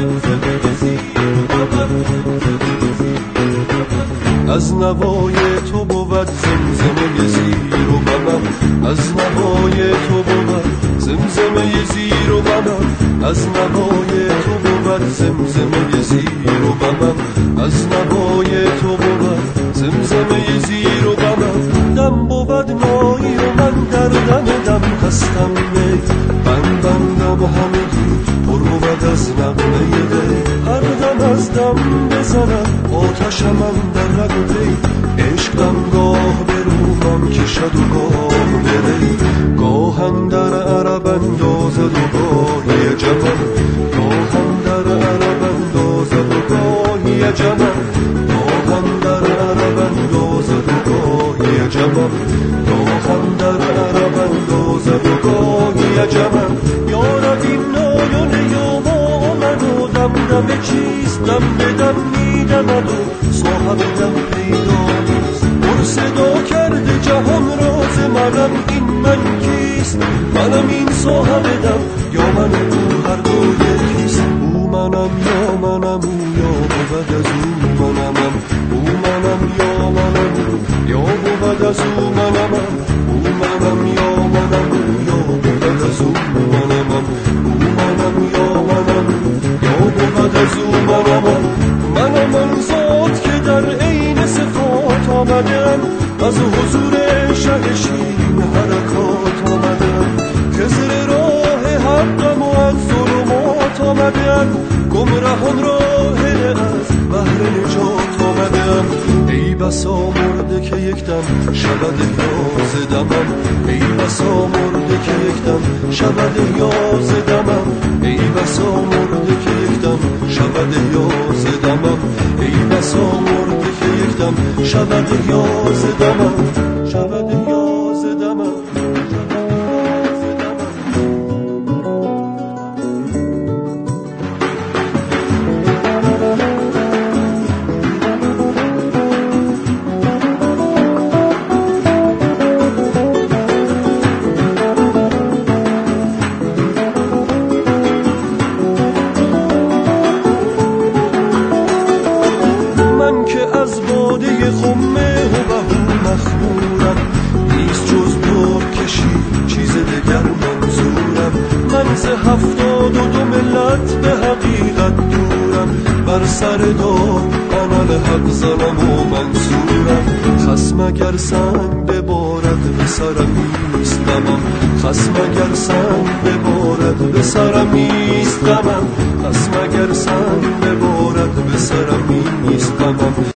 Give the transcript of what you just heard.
از نوای تو بود زمزمه زیر و بمم، از نوای تو بود زمزمه زیر و بمم، از نوای تو بود زمزمه زیر و بمم، از نوای تو بود زمزمه زیر و بمم. دم بود نایی و من در دم هستم می، بندم همگی پر بود از نغمه دی. هر دم از دم بزنم آتشم در رگ و پی، عشقم گاه به روحم کشد و گاه بری. گاه اندر عرب اندازد و گاهی عجبم، گاه اندر عرب اندازد و گاهی عجبم، گاه اندر عرب اندازد و گاهی عجبم، گاه اندر عرب اندازد و گاهی عجبم. یارب این نایان یاما من و دم چیست، دم به دم میدمد و صاحب دم پیدا نیست. پر صدا کرده جهان راز منم، این من کیست؟ منم این صاحب دم یا من او هر دو یکیست. او منم یا منم او یا بود از او منمم، او منم یا منم او یا بود از او منمم، او منم یا منم او یا بود از او منمم، او منم یا منم او یا بود از او منمم. منم آن ذات که در عین صفات آمدم، از حضور شه شیرین حرکات آمدم. که زیر راه حقم و از ظلمات آمدم، گمرهان راه از بحر نجات آمدم. ای بسا مرده که یک دم شود یاز دمم، ای بسا مرده که یک دم شود یاز دمم، ای بسا مرده که یک دم شود یاز دمم، ای بسا مرده که یک دم شود یاز دمم، شود یاز دمم. از باده خمه و بهو مخمورم، نیست جز دور کشی چیز دگر منظورم. من ز 72 ملت به حقیقت دورم، بر سر دار انالحق زنم و منصورم. خصم اگر سنگ ببارد به سرم نیست غمم، خصم اگر سنگ ببارد به سرم نیست غمم، خصم اگر سنگ ببارد به سرم نیست غمم.